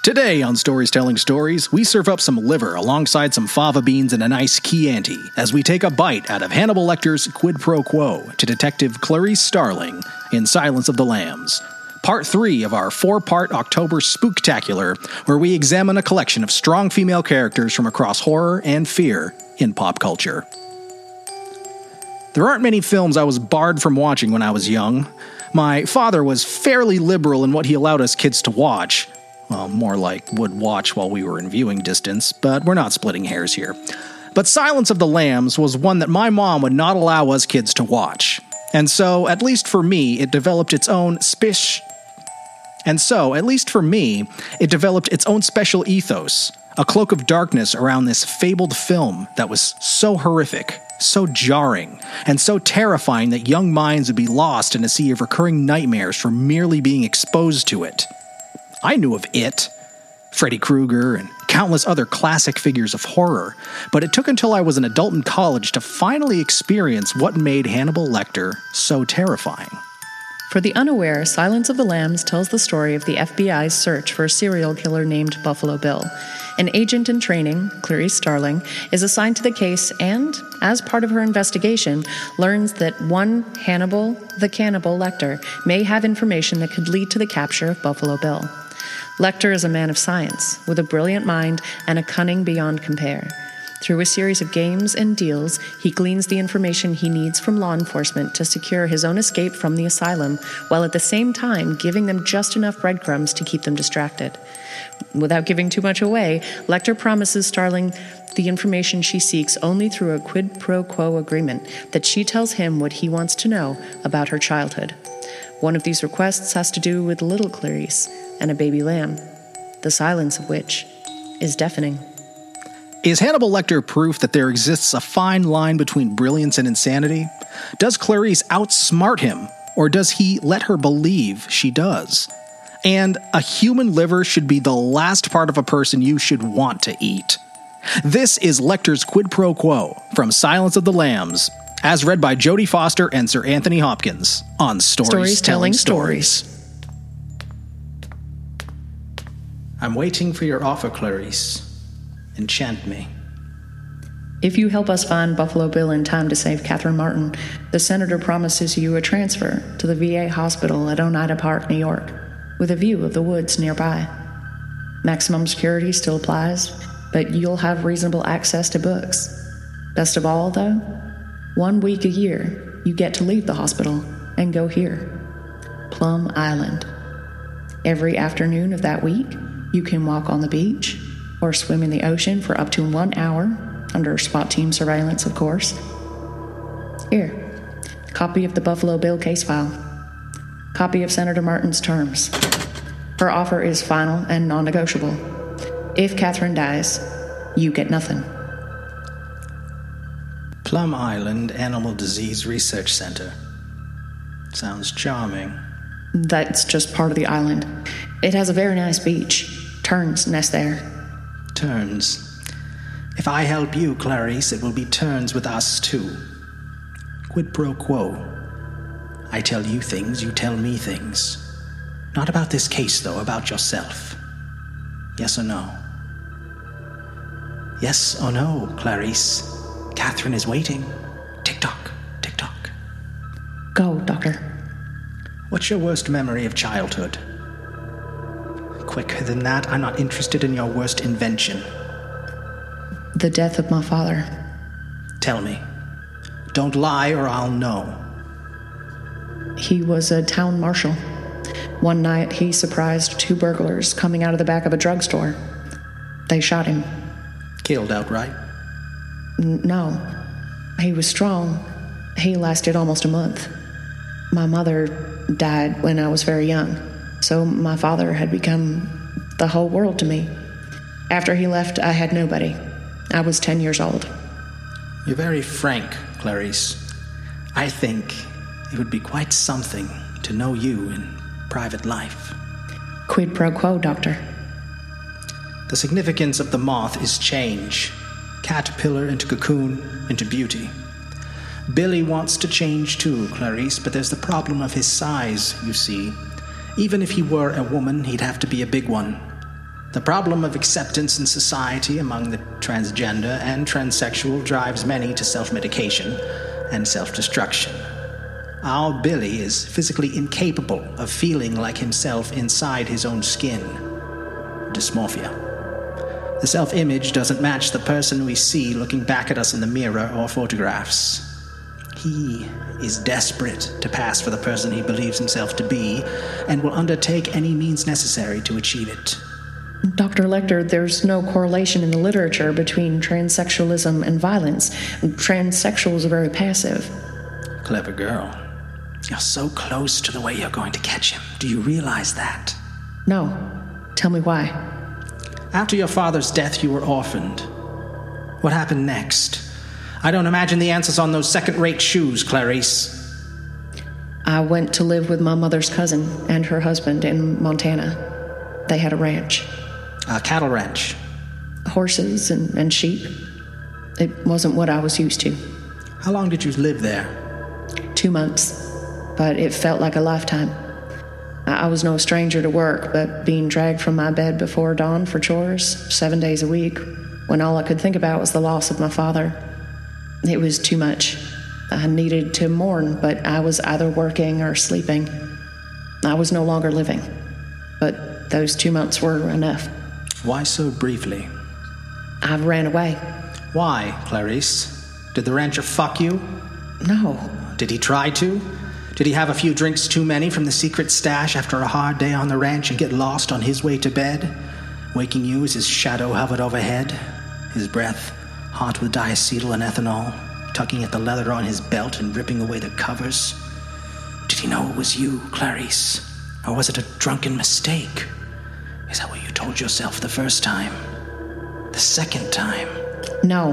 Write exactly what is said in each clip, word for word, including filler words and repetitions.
Today on Stories Telling Stories, we serve up some liver alongside some fava beans and a nice Chianti as we take a bite out of Hannibal Lecter's Quid Pro Quo to Detective Clarice Starling in Silence of the Lambs. Part three of our four-part October Spooktacular, where we examine a collection of strong female characters from across horror and fear in pop culture. There aren't many films I was barred from watching when I was young. My father was fairly liberal in what he allowed us kids to watch. Well, more like would watch while we were in viewing distance, but we're not splitting hairs here. But Silence of the Lambs was one that my mom would not allow us kids to watch. And so, at least for me, it developed its own spish... And so, at least for me, it developed its own special ethos, a cloak of darkness around this fabled film that was so horrific, so jarring, and so terrifying that young minds would be lost in a sea of recurring nightmares for merely being exposed to it. I knew of It, Freddy Krueger, and countless other classic figures of horror, but it took until I was an adult in college to finally experience what made Hannibal Lecter so terrifying. For the unaware, Silence of the Lambs tells the story of the F B I's search for a serial killer named Buffalo Bill. An agent in training, Clarice Starling, is assigned to the case and, as part of her investigation, learns that one Hannibal the Cannibal Lecter may have information that could lead to the capture of Buffalo Bill. Lecter is a man of science, with a brilliant mind and a cunning beyond compare. Through a series of games and deals, he gleans the information he needs from law enforcement to secure his own escape from the asylum, while at the same time giving them just enough breadcrumbs to keep them distracted. Without giving too much away, Lecter promises Starling the information she seeks only through a quid pro quo agreement that she tells him what he wants to know about her childhood. One of these requests has to do with little Clarice and a baby lamb, the silence of which is deafening. Is Hannibal Lecter proof that there exists a fine line between brilliance and insanity? Does Clarice outsmart him, or does he let her believe she does? And a human liver should be the last part of a person you should want to eat. This is Lecter's Quid Pro Quo from Silence of the Lambs, as read by Jodie Foster and Sir Anthony Hopkins on Stories, Stories Telling Telling Stories. Stories. I'm waiting for your offer, Clarice. Enchant me. If you help us find Buffalo Bill in time to save Catherine Martin, the senator promises you a transfer to the V A hospital at Oneida Park, New York, with a view of the woods nearby. Maximum security still applies, but you'll have reasonable access to books. Best of all, though, one week a year, you get to leave the hospital and go here, Plum Island. Every afternoon of that week, you can walk on the beach or swim in the ocean for up to one hour, under SWAT team surveillance, of course. Here, copy of the Buffalo Bill case file. Copy of Senator Martin's terms. Her offer is final and non-negotiable. If Catherine dies, you get nothing. Plum Island Animal Disease Research Center. Sounds charming. That's just part of the island. It has a very nice beach. Terns nest there. Turns. If I help you, Clarice, it will be turns with us, too. Quid pro quo. I tell you things, you tell me things. Not about this case, though, about yourself. Yes or no? Yes or no, Clarice? Catherine is waiting. Tick-tock, tick-tock. Go, Doctor. What's your worst memory of childhood? Quicker than that, I'm not interested in your worst invention. The death of my father. Tell me. Don't lie or I'll know. He was a town marshal. One night, he surprised two burglars coming out of the back of a drugstore. They shot him. Killed outright? N- no. He was strong. He lasted almost a month. My mother died when I was very young, so my father had become the whole world to me. After he left, I had nobody. I was ten years old. You're very frank, Clarice. I think it would be quite something to know you in private life. Quid pro quo, Doctor. The significance of the moth is change. Caterpillar into cocoon, into beauty. Billy wants to change too, Clarice, but there's the problem of his size, you see. Even if he were a woman, he'd have to be a big one. The problem of acceptance in society among the transgender and transsexual drives many to self-medication and self-destruction. Our Billy is physically incapable of feeling like himself inside his own skin. Dysmorphia. The self-image doesn't match the person we see looking back at us in the mirror or photographs. He is desperate to pass for the person he believes himself to be and will undertake any means necessary to achieve it. Doctor Lecter, there's no correlation in the literature between transsexualism and violence. Transsexuals are very passive. Clever girl. You're so close to the way you're going to catch him. Do you realize that? No. Tell me why. After your father's death, you were orphaned. What happened next? I don't imagine the answer's on those second-rate shoes, Clarice. I went to live with my mother's cousin and her husband in Montana. They had a ranch. A cattle ranch? Horses and, and sheep. It wasn't what I was used to. How long did you live there? Two months, but it felt like a lifetime. I was no stranger to work, but being dragged from my bed before dawn for chores, seven days a week, when all I could think about was the loss of my father, it was too much. I needed to mourn, but I was either working or sleeping. I was no longer living, but those two months were enough. Why so briefly? I ran away. Why, Clarice? Did the rancher fuck you? No. Did he try to? Did he have a few drinks too many from the secret stash after a hard day on the ranch and get lost on his way to bed, waking you as his shadow hovered overhead, his breath hot with diacetyl and ethanol, tugging at the leather on his belt and ripping away the covers? Did he know it was you, Clarice? Or was it a drunken mistake? Is that what you told yourself the first time? The second time? No.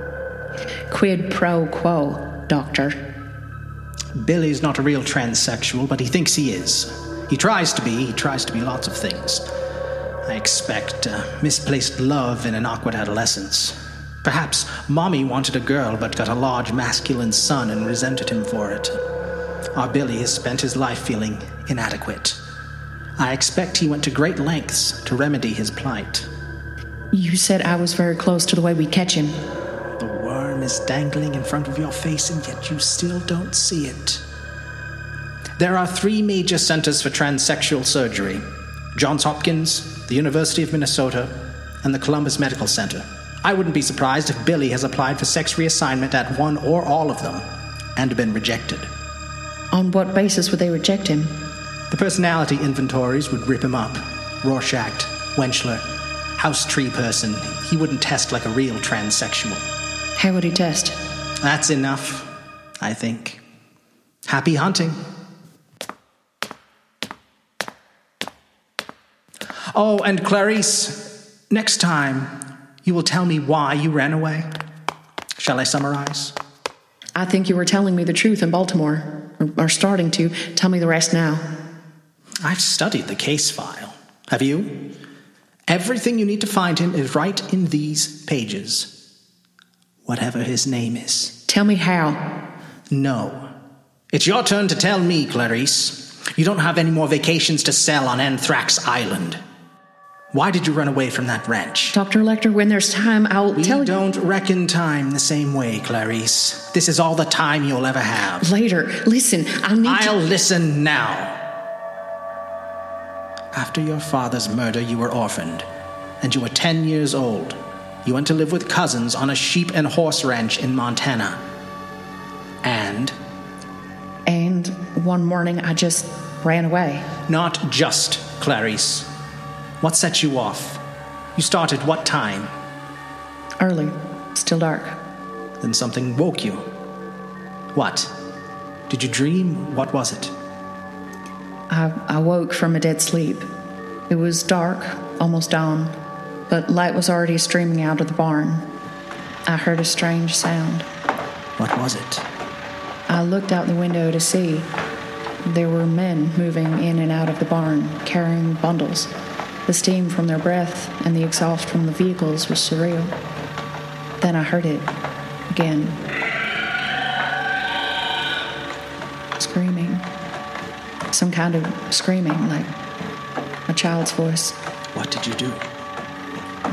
Quid pro quo, Doctor. Billy's not a real transsexual, but he thinks he is. He tries to be. He tries to be lots of things. I expect uh, misplaced love in an awkward adolescence. Perhaps Mommy wanted a girl but got a large masculine son and resented him for it. Our Billy has spent his life feeling inadequate. I expect he went to great lengths to remedy his plight. You said I was very close to the way we catch him. The worm is dangling in front of your face, and yet you still don't see it. There are three major centers for transsexual surgery: Johns Hopkins, the University of Minnesota, and the Columbus Medical Center. I wouldn't be surprised if Billy has applied for sex reassignment at one or all of them and been rejected. On what basis would they reject him? The personality inventories would rip him up. Rorschach, Wenchler, house tree person. He wouldn't test like a real transsexual. How would he test? That's enough, I think. Happy hunting. Oh, and Clarice, next time you will tell me why you ran away. Shall I summarize? I think you were telling me the truth in Baltimore, or, or starting to. Tell me the rest now. I've studied the case file. Have you? Everything you need to find him is right in these pages. Whatever his name is. Tell me how. No. It's your turn to tell me, Clarice. You don't have any more vacations to sell on Anthrax Island. Why did you run away from that ranch? Doctor Lecter, when there's time, I'll we tell you. We don't reckon time the same way, Clarice. This is all the time you'll ever have. Later. Listen, I need I'll to... listen now. After your father's murder, you were orphaned, and you were ten years old. You went to live with cousins on a sheep and horse ranch in Montana. And? And one morning, I just ran away. Not just, Clarice. What set you off? You started what time? Early. Still dark. Then something woke you. What? Did you dream? What was it? I, I woke from a dead sleep. It was dark, almost dawn, but light was already streaming out of the barn. I heard a strange sound. What was it? I looked out the window to see. There were men moving in and out of the barn, carrying bundles. The steam from their breath and the exhaust from the vehicles was surreal. Then I heard it again. Screaming. Some kind of screaming, like a child's voice. What did you do?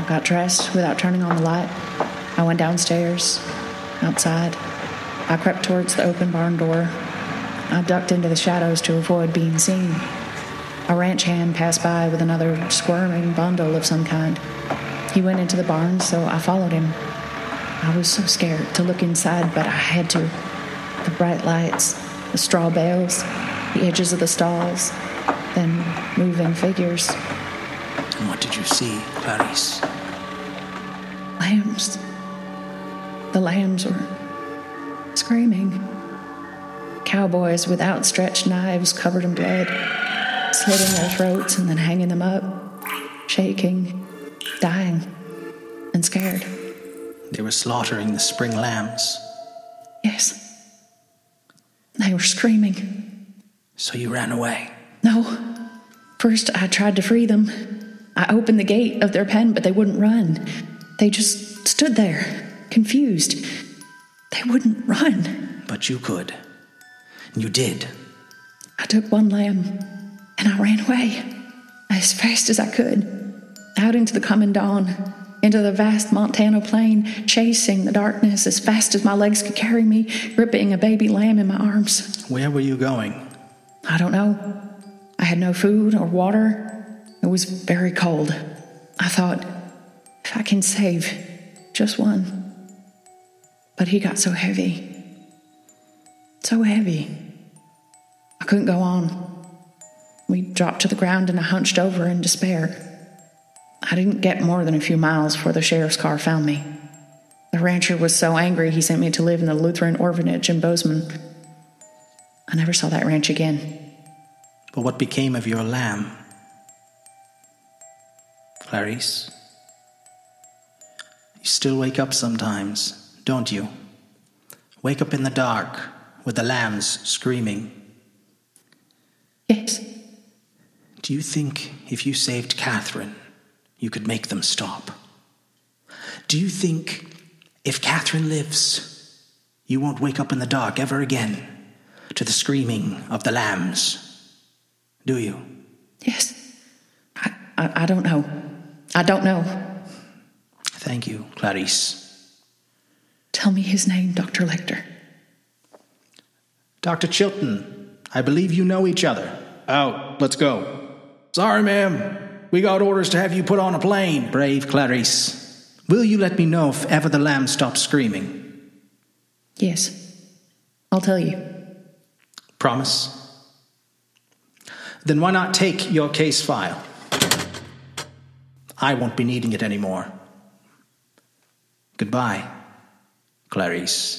I got dressed without turning on the light. I went downstairs, outside. I crept towards the open barn door. I ducked into the shadows to avoid being seen. A ranch hand passed by with another squirming bundle of some kind. He went into the barn, so I followed him. I was so scared to look inside, but I had to. The bright lights, the straw bales, the edges of the stalls, then moving figures. And what did you see, Clarice? Lambs. The lambs were screaming. Cowboys with outstretched knives covered in blood, slitting their throats and then hanging them up, shaking, dying, and scared. They were slaughtering the spring lambs. Yes. They were screaming. So you ran away? No. First, I tried to free them. I opened the gate of their pen, but they wouldn't run. They just stood there, confused. They wouldn't run. But you could. And you did. I took one lamb, and I ran away, as fast as I could, out into the coming dawn, into the vast Montana plain, chasing the darkness as fast as my legs could carry me, gripping a baby lamb in my arms. Where were you going? I don't know. I had no food or water. It was very cold. I thought, if I can save just one. But he got so heavy. So heavy. I couldn't go on. We dropped to the ground and I hunched over in despair. I didn't get more than a few miles before the sheriff's car found me. The rancher was so angry he sent me to live in the Lutheran orphanage in Bozeman. I never saw that ranch again. But what became of your lamb? Clarice? You still wake up sometimes, don't you? Wake up in the dark with the lambs screaming. Yes. Do you think if you saved Catherine, you could make them stop? Do you think if Catherine lives, you won't wake up in the dark ever again to the screaming of the lambs? Do you? Yes. I, I, I don't know. I don't know. Thank you, Clarice. Tell me his name, Doctor Lecter. Doctor Chilton, I believe you know each other. Out. Let's go. Sorry, ma'am. We got orders to have you put on a plane. Brave Clarice. Will you let me know if ever the lamb stops screaming? Yes. I'll tell you. Promise? Then why not take your case file? I won't be needing it anymore. Goodbye, Clarice.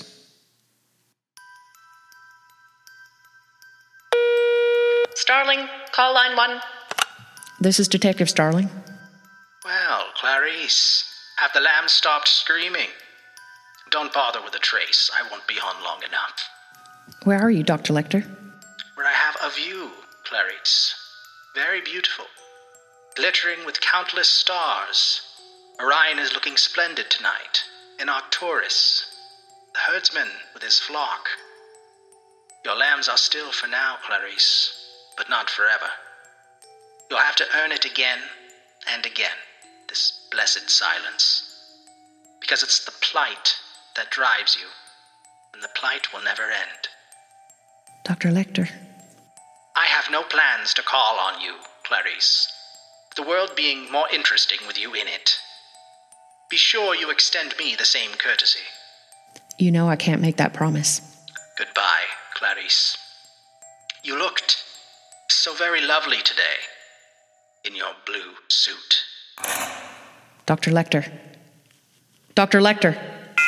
Starling, call line one. This is Detective Starling. Well, Clarice, have the lambs stopped screaming? Don't bother with the trace. I won't be on long enough. Where are you, Doctor Lecter? Where I have a view, Clarice. Very beautiful. Glittering with countless stars. Orion is looking splendid tonight. In Arcturus. The herdsman with his flock. Your lambs are still for now, Clarice, but not forever. You'll have to earn it again and again, this blessed silence. Because it's the plight that drives you, and the plight will never end. Doctor Lecter. I have no plans to call on you, Clarice. The world being more interesting with you in it. Be sure you extend me the same courtesy. You know I can't make that promise. Goodbye, Clarice. You looked so very lovely today, in your blue suit. Doctor Lecter. Doctor Lecter.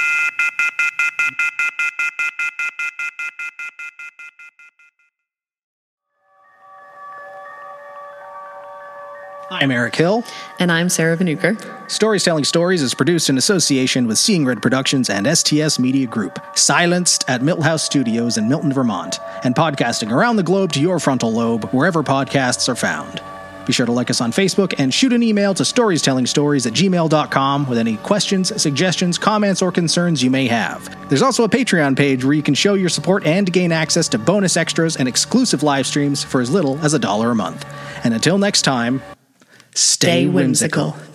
I'm Eric Hill. And I'm Sarah Vanuker. Stories Telling Stories is produced in association with Seeing Red Productions and S T S Media Group, silenced at Milton House Studios in Milton, Vermont, and podcasting around the globe to your frontal lobe, wherever podcasts are found. Be sure to like us on Facebook and shoot an email to storiestellingstories at gmail dot com with any questions, suggestions, comments, or concerns you may have. There's also a Patreon page where you can show your support and gain access to bonus extras and exclusive live streams for as little as a dollar a month. And until next time, stay, stay whimsical. whimsical.